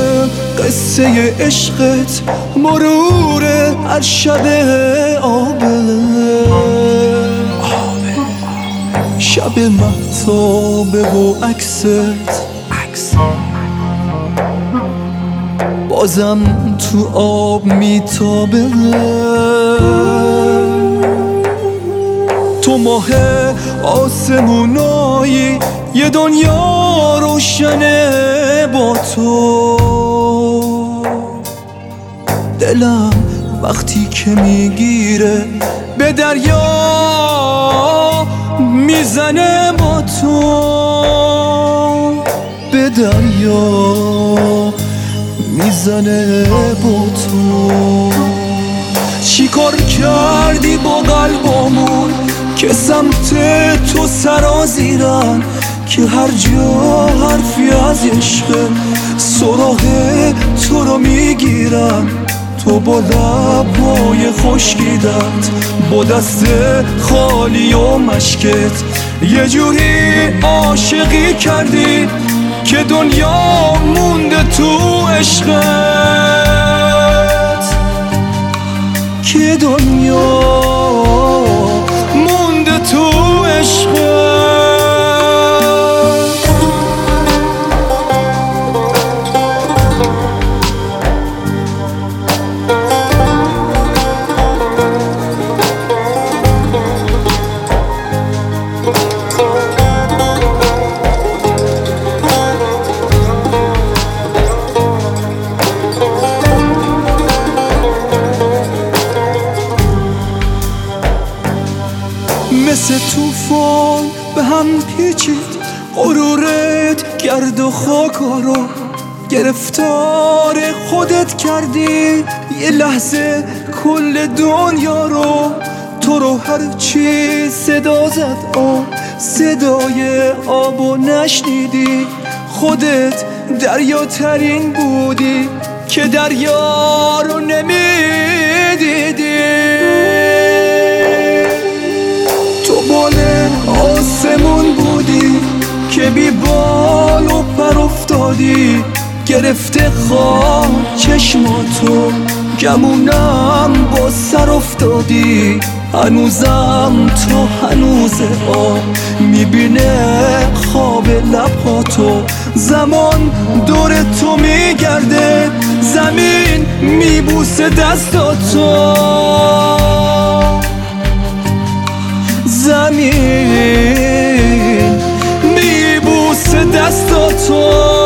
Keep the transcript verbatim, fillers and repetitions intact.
قصه عشقت مرور هر شب آبه شب مهتابه و عکست بازم تو آب میتابه تو ماه آسمونایی یه دنیا روشنه با تو دلم وقتی که میگیره به دریا میزنه با تو به دریا میزنه با تو چی کار کردی با قلبامون که سمت تو سرازیرن که هر جا حرفی از عشق سراغ تو رو میگیرن تو با لبای خشکیدت با دست خالی و مشکت یه جوری عاشقی کردی که دنیا مونده تو عشقت که دنیا مونده تو عشقت مثل توفان به هم پیچید غرورت گرد و خاکارو گرفتار خودت کردی یه لحظه کل دنیا رو تو رو هر چی صدا زد آه صدای آبو نشنیدی خودت دریاترین بودی که دریا رو نمیدیدی آسمون بودی که بی بال و پر افتادی گرفته خواب چشماتو گمونم با سر افتادی هنوزم تو هنوز آب میبینه خواب لباتو زمان دور تو میگرده زمین میبوسه دستاتو زمین میبوسه دستاتو